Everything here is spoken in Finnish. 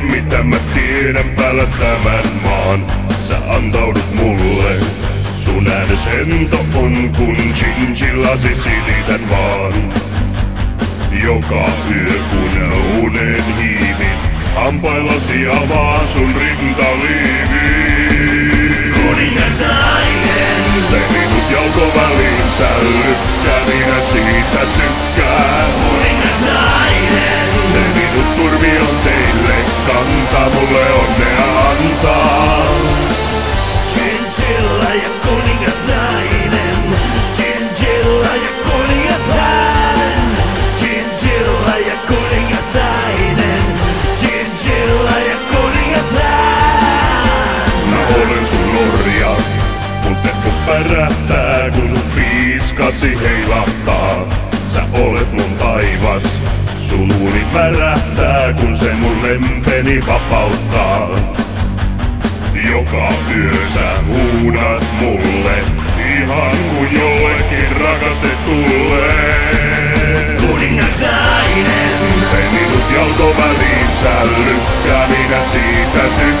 mitä mä tiedän päällä tämän maan. Sä antaudut mulle, sun äänes hento on kun chinchillasi silitän vaan. Joka yö kun unen hiivin, hampaillasi avaa sun rintaliivin. Kuningas nainen, se minut jalkoväliin sälyttää, minä siitä tykkään. kuningas nainen, Se minut turmion teille kantaa, mulle onnea antaa. chinchilla ja kuningas nainen, chinchilla ja kuningas hän, chinchilla ja kuningas nainen, chinchilla ja kuningas hän. Mä olen sun orja, mun peppu pärähtää kun sun piiskasi heilahtaa. Sä olet mun taivas, sun uuni värähtää kun se mun lempeni vapauttaa. Joka yö sä huudat mulle, ihan kuin jollekin rakastetulle. Kuningas nainen, Se minut jalkoväliin sälyttää, minä siitä tykkään.